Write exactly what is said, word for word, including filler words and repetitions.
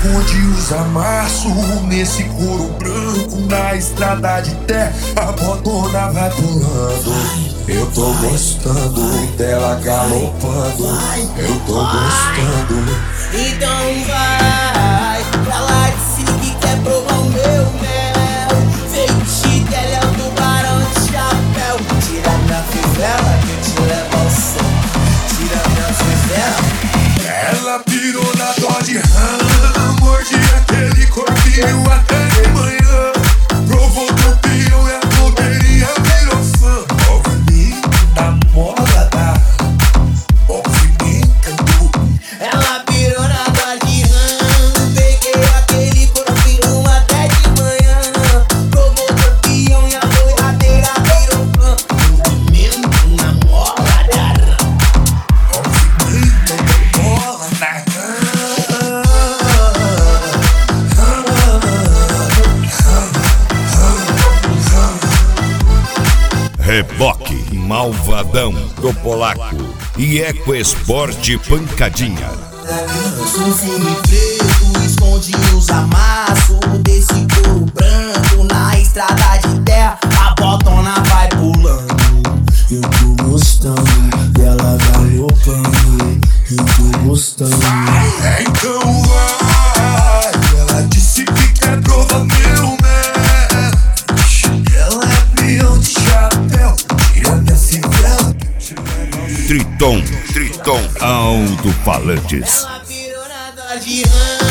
esconde os amassos nesse couro branco. Na estrada de terra a botona vai pulando. Eu tô gostando dela galopando. Eu tô gostando. Então vai pra lá de si que quer provar o meu mel. Feitiço, ela é o tubarão de chapéu. Tira minha fivela que eu te levo ao céu. Tira minha fivela. Ela pirou na Dodge Ram, morde aquele corpinho até de manhã. Provou do pião e a blogueirinha virou fã. Ouve-me na moda da ouve-me canto. Ela pirou na Dodge Ram, peguei aquele corpinho até de manhã. Provou do pião e a blogueira virou fã. Ouve-me na moda da Ouve-me na moda da Reboque Malvadão do Polaco e EcoEsport Pancadinha. Um filme preto esconde os amassos desse couro branco. Na estrada de terra a botona vai pulando. Eu tô gostando dela galopando. Eu tô gostando. É, então vai. Ela disse que quer provar meu mel. Ela é peão de chapéu. Tira minha fivela. Triton, Triton Alto-Falantes. Ela pirou na Dodge Ram.